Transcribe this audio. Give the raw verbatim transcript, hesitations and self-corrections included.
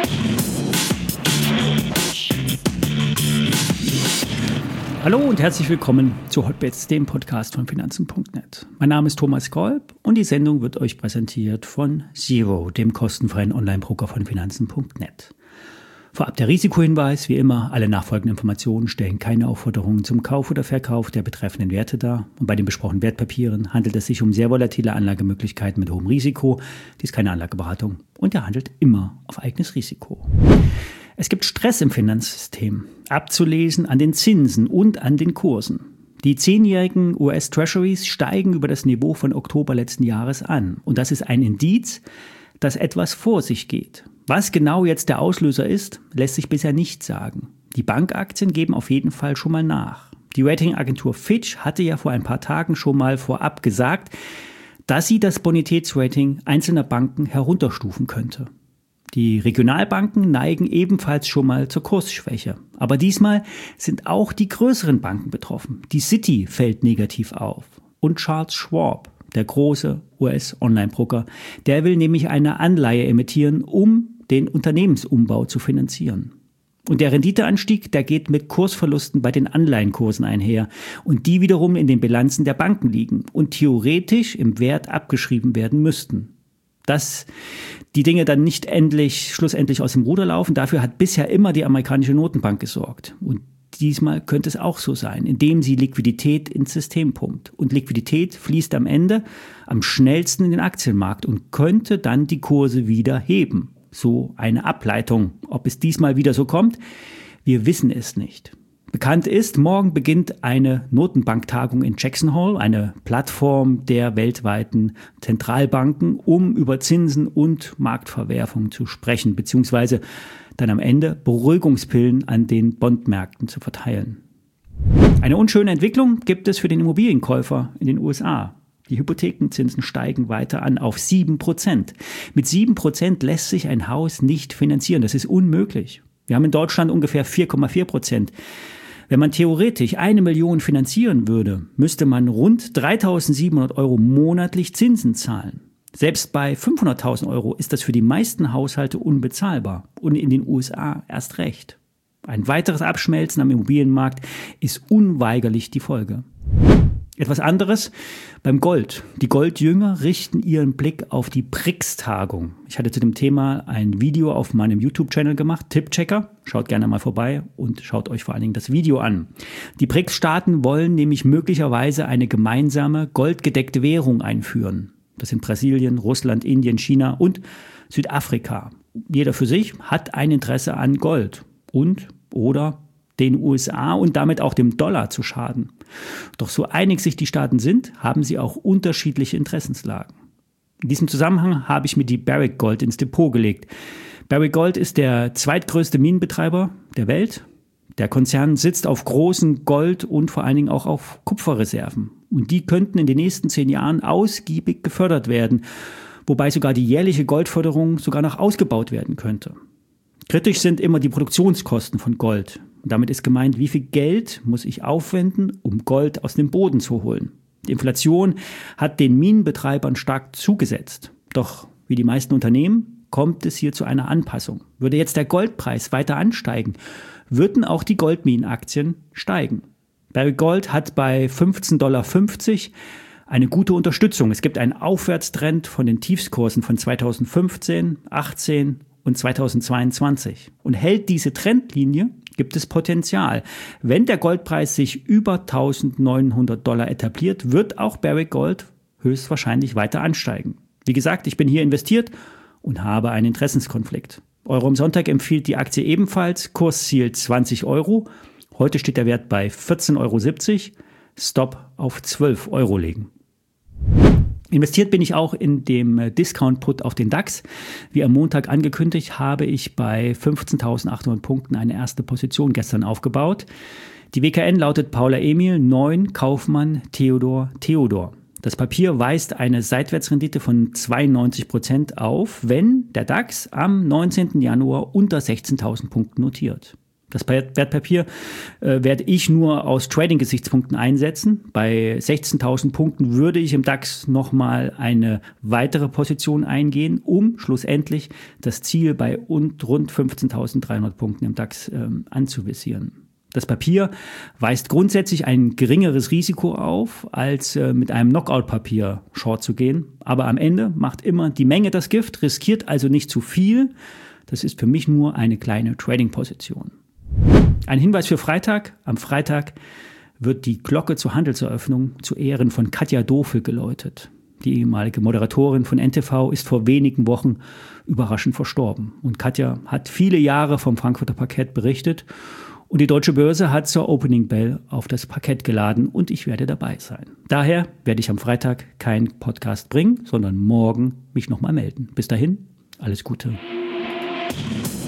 Hallo und herzlich willkommen zu Hotbets, dem Podcast von Finanzen punkt net. Mein Name ist Thomas Kolb und die Sendung wird euch präsentiert von Zero, dem kostenfreien Online-Broker von Finanzen punkt net. Vorab der Risikohinweis, wie immer, alle nachfolgenden Informationen stellen keine Aufforderungen zum Kauf oder Verkauf der betreffenden Werte dar. Und bei den besprochenen Wertpapieren handelt es sich um sehr volatile Anlagemöglichkeiten mit hohem Risiko. Dies ist keine Anlageberatung und er handelt immer auf eigenes Risiko. Es gibt Stress im Finanzsystem, abzulesen an den Zinsen und an den Kursen. Die zehnjährigen U S-Treasuries steigen über das Niveau von Oktober letzten Jahres an. Und das ist ein Indiz, dass etwas vor sich geht. Was genau jetzt der Auslöser ist, lässt sich bisher nicht sagen. Die Bankaktien geben auf jeden Fall schon mal nach. Die Ratingagentur Fitch hatte ja vor ein paar Tagen schon mal vorab gesagt, dass sie das Bonitätsrating einzelner Banken herunterstufen könnte. Die Regionalbanken neigen ebenfalls schon mal zur Kursschwäche. Aber diesmal sind auch die größeren Banken betroffen. Die Citi fällt negativ auf. Und Charles Schwab, der große U S-Online-Broker, der will nämlich eine Anleihe emittieren, um den Unternehmensumbau zu finanzieren. Und der Renditeanstieg, der geht mit Kursverlusten bei den Anleihenkursen einher und die wiederum in den Bilanzen der Banken liegen und theoretisch im Wert abgeschrieben werden müssten. Dass die Dinge dann nicht endlich, schlussendlich aus dem Ruder laufen, dafür hat bisher immer die amerikanische Notenbank gesorgt. Und diesmal könnte es auch so sein, indem sie Liquidität ins System pumpt. Und Liquidität fließt am Ende am schnellsten in den Aktienmarkt und könnte dann die Kurse wieder heben. So eine Ableitung. Ob es diesmal wieder so kommt, wir wissen es nicht. Bekannt ist, morgen beginnt eine Notenbanktagung in Jackson Hole, eine Plattform der weltweiten Zentralbanken, um über Zinsen und Marktverwerfung zu sprechen, beziehungsweise dann am Ende Beruhigungspillen an den Bondmärkten zu verteilen. Eine unschöne Entwicklung gibt es für den Immobilienkäufer in den U S A. Die Hypothekenzinsen steigen weiter an auf sieben Prozent. Mit sieben Prozent lässt sich ein Haus nicht finanzieren. Das ist unmöglich. Wir haben in Deutschland ungefähr vier Komma vier Prozent. Wenn man theoretisch eine Million finanzieren würde, müsste man rund dreitausendsiebenhundert Euro monatlich Zinsen zahlen. Selbst bei fünfhunderttausend Euro ist das für die meisten Haushalte unbezahlbar. Und in den U S A erst recht. Ein weiteres Abschmelzen am Immobilienmarkt ist unweigerlich die Folge. Etwas anderes beim Gold. Die Goldjünger richten ihren Blick auf die B R I C S-Tagung. Ich hatte zu dem Thema ein Video auf meinem YouTube-Channel gemacht, Tippchecker. Schaut gerne mal vorbei und schaut euch vor allen Dingen das Video an. Die B R I C S-Staaten wollen nämlich möglicherweise eine gemeinsame goldgedeckte Währung einführen. Das sind Brasilien, Russland, Indien, China und Südafrika. Jeder für sich hat ein Interesse an Gold und oder den U S A und damit auch dem Dollar zu schaden. Doch so einig sich die Staaten sind, haben sie auch unterschiedliche Interessenslagen. In diesem Zusammenhang habe ich mir die Barrick Gold ins Depot gelegt. Barrick Gold ist der zweitgrößte Minenbetreiber der Welt. Der Konzern sitzt auf großen Gold- und vor allen Dingen auch auf Kupferreserven. Und die könnten in den nächsten zehn Jahren ausgiebig gefördert werden, wobei sogar die jährliche Goldförderung sogar noch ausgebaut werden könnte. Kritisch sind immer die Produktionskosten von Gold. Und damit ist gemeint, wie viel Geld muss ich aufwenden, um Gold aus dem Boden zu holen. Die Inflation hat den Minenbetreibern stark zugesetzt. Doch wie die meisten Unternehmen kommt es hier zu einer Anpassung. Würde jetzt der Goldpreis weiter ansteigen, würden auch die Goldminenaktien steigen. Barrick Gold hat bei fünfzehn Komma fünfzig Dollar eine gute Unterstützung. Es gibt einen Aufwärtstrend von den Tiefskursen von zweitausendfünfzehn, achtzehn und zweitausendzweiundzwanzig. Und hält diese Trendlinie, gibt es Potenzial. Wenn der Goldpreis sich über eintausendneunhundert Dollar etabliert, wird auch Barrick Gold höchstwahrscheinlich weiter ansteigen. Wie gesagt, ich bin hier investiert und habe einen Interessenskonflikt. Euro am Sonntag empfiehlt die Aktie ebenfalls, Kursziel zwanzig Euro. Heute steht der Wert bei vierzehn Komma siebzig Euro, Stop auf zwölf Euro legen. Investiert bin ich auch in dem Discount-Put auf den DAX. Wie am Montag angekündigt, habe ich bei fünfzehntausendachthundert Punkten eine erste Position gestern aufgebaut. Die W K N lautet Paula Emil neun, Kaufmann Theodor Theodor. Das Papier weist eine Seitwärtsrendite von zweiundneunzig Prozent auf, wenn der DAX am neunzehnten Januar unter sechzehntausend Punkten notiert. Das Wertpapier äh, werde ich nur aus Trading-Gesichtspunkten einsetzen. Bei sechzehntausend Punkten würde ich im DAX nochmal eine weitere Position eingehen, um schlussendlich das Ziel bei rund fünfzehntausenddreihundert Punkten im DAX äh, anzuvisieren. Das Papier weist grundsätzlich ein geringeres Risiko auf, als äh, mit einem Knockout-Papier short zu gehen. Aber am Ende macht immer die Menge das Gift, riskiert also nicht zu viel. Das ist für mich nur eine kleine Trading-Position. Ein Hinweis für Freitag. Am Freitag wird die Glocke zur Handelseröffnung zu Ehren von Katja Dofel geläutet. Die ehemalige Moderatorin von N T V ist vor wenigen Wochen überraschend verstorben. Und Katja hat viele Jahre vom Frankfurter Parkett berichtet. Und die Deutsche Börse hat zur Opening Bell auf das Parkett geladen und ich werde dabei sein. Daher werde ich am Freitag keinen Podcast bringen, sondern morgen mich nochmal melden. Bis dahin, alles Gute.